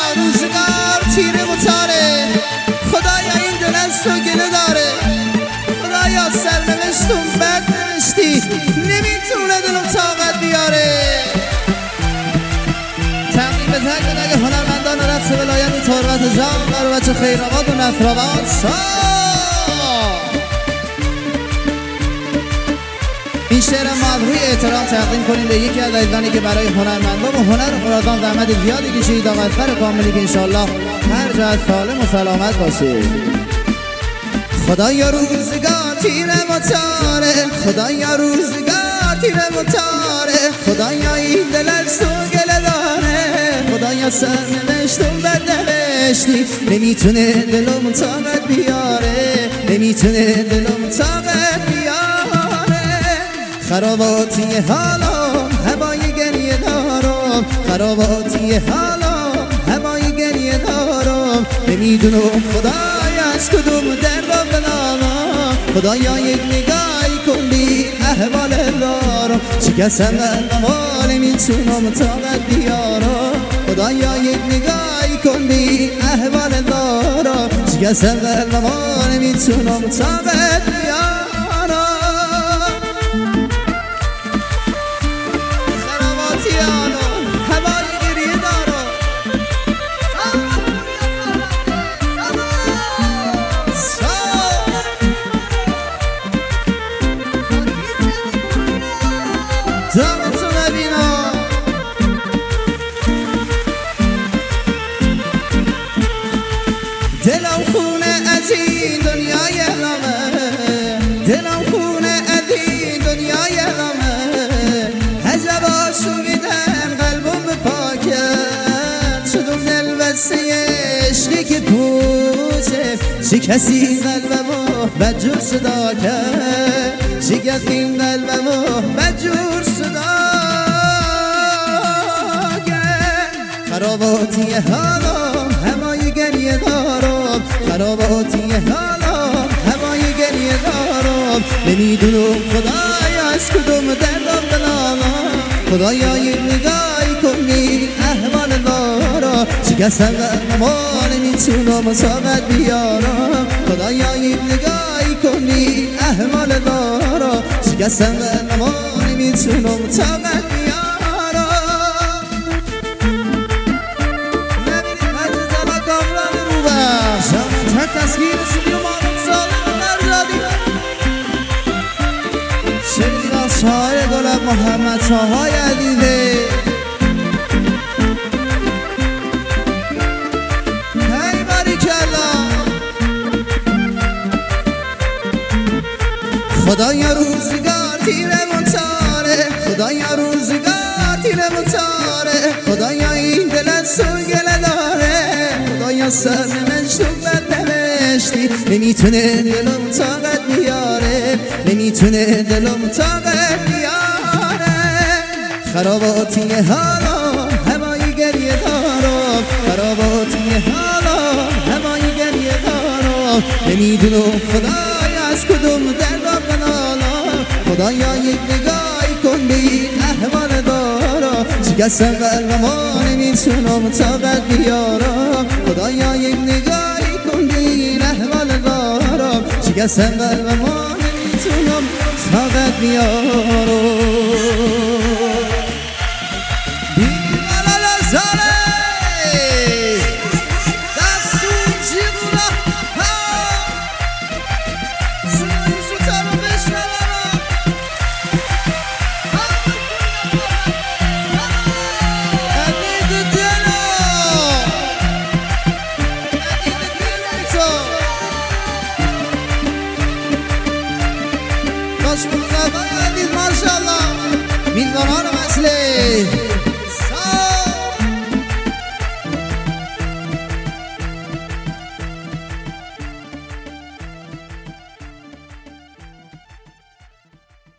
روزگار تیره و تاره، خدایا این دل از تو گله داره، خدایا سرنوشتم بد نوشتی، نمیتونه دلم طاقت بیاره. تقدیم به تک و نگ هنرمندان رقص ولایت تربت جان و بچه خیرآباد و نصرآباد. این شعر مدحوی احترام تقدیم کنیم به یکی از عزیزانی که برای هنرمندان و هنر خراسان زحمت زیادی کشید، آقا اصغر کاملی که انشالله هر جا سالم و سلامت باشه. خدایا روزگار تیره و تاره، خدایا روزگار تیره و تاره، خدایا این دل از تو گله داره، خدایا سرنوشتم بد نوشتی، نمیتونه دلم طاقت بیاره، نمیتونه دلم طاقت بیاره. خراباتی حالم هوای گریه دارم، خراباتی حالم هوای گریه دارم، نمیدونم خدایا از کدوم درد بنامم، خدایا یک نگاهی کن بی احوال دارم، شکستم قلبم و نمیتونم طاقت بیارم، خدایا یک نگاهی کن بی احوال دارم، شکستم قلبم و نمیتونم طاقت بیارم. دلم خونه از این دنیای غمه، دلم خونه از این دنیای غمه، عجب آشومیدم قلبم به پاکت، شدم دل بسته عشقی که پوچه، شکستی قلبمو بدجور صدا کرد، شکستی قلبمو بدجور صدا کرد. خراباتی حالم هوای گریه دارم، خراباتی حالم هوای گریه دارم، نمیدونم خدایا از کدوم دردم بنامم، خدایا یک نگاهی کن بی احوال دارم، شکستم قلبم و نمیتونم طاقت بیارم، خدایا یک نگاهی کن بی احوال دارم، شکستم قلبم و نمیتونم طاقت بیارم. تصویر سیدی و مالم سالم مرزادی شنید از شاعر گلاب محمد شاهای عزیزه. هی باریکالله. خدایا روزگار تیره و تاره، خدایا روزگار تیره و تاره، خدایا این دل از تو گله داره، خدایا سرنوشتم بد نوشتی، نمیتونه دلم طاقت بیاره، نمیتونه دلم طاقت بیاره. خراباتی حالم هوای گریه دارم، خراباتی حالم هوای گریه دارم، نمیدونم خدایا از کدوم دردم بنالم، خدایا یک نگاهی کن بی احوال دارم، شکستم قلبم و نمیتونم طاقت بیارم، خدایا یک نگاهی کن بی احوال دارم، شکستم قلبم و نمیتونم طاقت بیارم. ماشاءالله میزبانان مسئله